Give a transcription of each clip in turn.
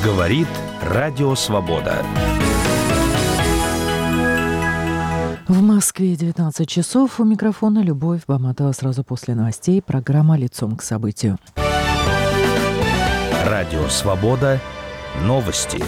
Говорит Радио Свобода. В Москве 19 часов. У микрофона Любовь Баматова. Сразу после новостей программа «Лицом к событию». Радио Свобода. Новости.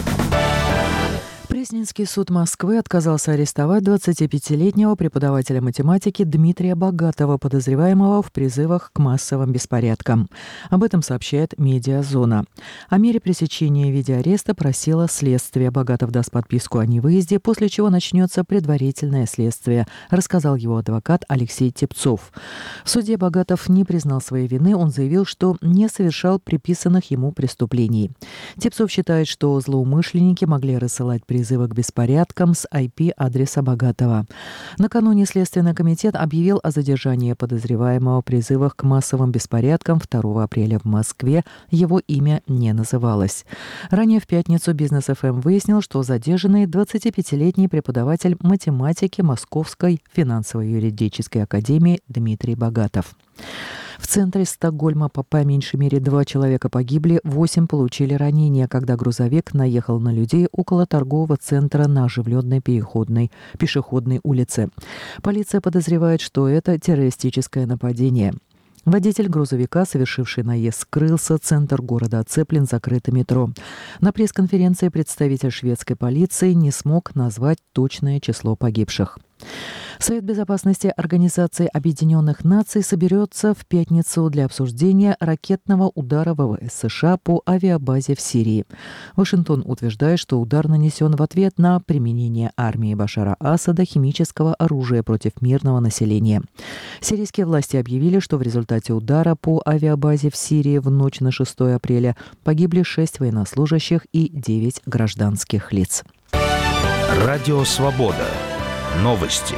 Пресненский суд Москвы отказался арестовать 25-летнего преподавателя математики Дмитрия Богатова, подозреваемого в призывах к массовым беспорядкам. Об этом сообщает «Медиазона». О мере пресечения в виде ареста просило следствие. Богатов даст подписку о невыезде, после чего начнется предварительное следствие, рассказал его адвокат Алексей Тепцов. В суде Богатов не признал своей вины. Он заявил, что не совершал приписанных ему преступлений. Тепцов считает, что злоумышленники могли рассылать призывы к беспорядкам с IP-адреса Богатова. Накануне Следственный комитет объявил о задержании подозреваемого в призывах к массовым беспорядкам 2 апреля в Москве. Его имя не называлось. Ранее в пятницу Бизнес ФМ выяснил, что задержанный 25-летний преподаватель математики Московской финансово-юридической академии Дмитрий Богатов. В центре Стокгольма по меньшей мере 2 человека погибли, 8 получили ранения, когда грузовик наехал на людей около торгового центра на оживленной пешеходной улице. Полиция подозревает, что это террористическое нападение. Водитель грузовика, совершивший наезд, скрылся. Центр города оцеплен, закрыто метро. На пресс-конференции представитель шведской полиции не смог назвать точное число погибших. Совет безопасности Организации Объединенных Наций соберется в пятницу для обсуждения ракетного удара ВВС США по авиабазе в Сирии. Вашингтон утверждает, что удар нанесен в ответ на применение армией Башара Асада химического оружия против мирного населения. Сирийские власти объявили, что в результате удара по авиабазе в Сирии в ночь на 6 апреля погибли 6 военнослужащих и 9 гражданских лиц. Радио Свобода. Новости.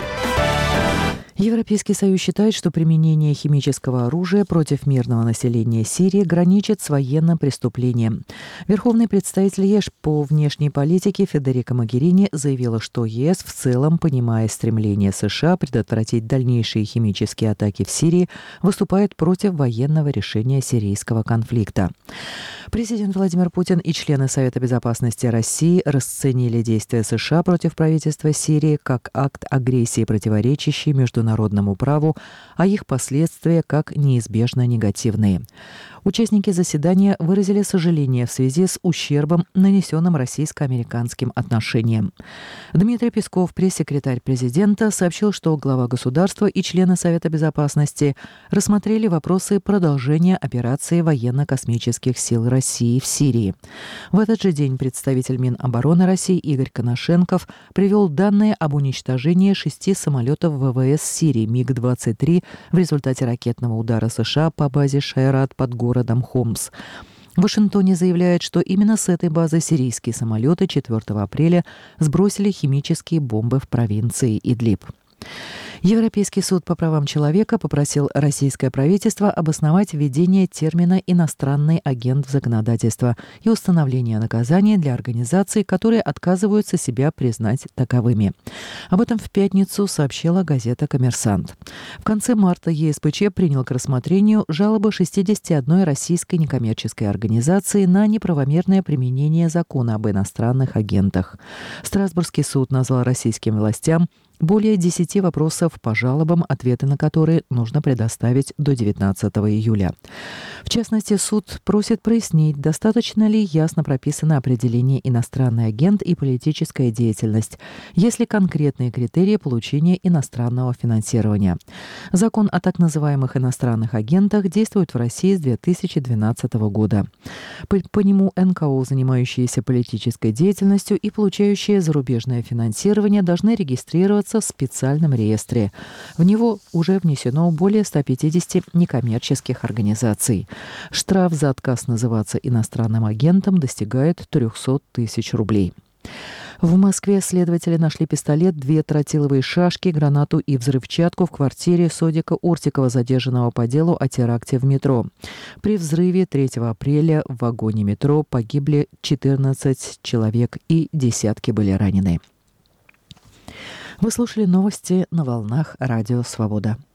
Европейский Союз считает, что применение химического оружия против мирного населения Сирии граничит с военным преступлением. Верховный представитель ЕС по внешней политике Федерико Могерини заявила, что ЕС в целом, понимая стремление США предотвратить дальнейшие химические атаки в Сирии, выступает против военного решения сирийского конфликта. Президент Владимир Путин и члены Совета безопасности России расценили действия США против правительства Сирии как акт агрессии, противоречащий международному праву, а их последствия как неизбежно негативные. Участники заседания выразили сожаление в связи с ущербом, нанесенным российско-американским отношениям. Дмитрий Песков, пресс-секретарь президента, сообщил, что глава государства и члены Совета безопасности рассмотрели вопросы продолжения операции военно-космических сил России в Сирии. В этот же день представитель Минобороны России Игорь Коношенков привел данные об уничтожении 6 самолетов ВВС Сирии МиГ-23 в результате ракетного удара США по базе Шайрат под городом Хомс. В Вашингтоне заявляют, что именно с этой базы сирийские самолеты 4 апреля сбросили химические бомбы в провинции Идлиб. Европейский суд по правам человека попросил российское правительство обосновать введение термина «иностранный агент» в законодательство и установление наказания для организаций, которые отказываются себя признать таковыми. Об этом в пятницу сообщила газета «Коммерсант». В конце марта ЕСПЧ принял к рассмотрению жалобы 61 российской некоммерческой организации на неправомерное применение закона об иностранных агентах. Страсбургский суд назвал российским властям более 10 вопросов по жалобам, ответы на которые нужно предоставить до 19 июля. В частности, суд просит прояснить, достаточно ли ясно прописано определение «иностранный агент» и «политическая деятельность», есть ли конкретные критерии получения иностранного финансирования. Закон о так называемых иностранных агентах действует в России с 2012 года. По нему НКО, занимающиеся политической деятельностью и получающие зарубежное финансирование, должны регистрироваться в специальном реестре. В него уже внесено более 150 некоммерческих организаций. Штраф за отказ называться иностранным агентом достигает 300 тысяч рублей. В Москве следователи нашли пистолет, 2 тротиловые шашки, гранату и взрывчатку в квартире Содика Ортикова, задержанного по делу о теракте в метро. При взрыве 3 апреля в вагоне метро погибли 14 человек и десятки были ранены. Вы слушали новости на волнах Радио Свобода.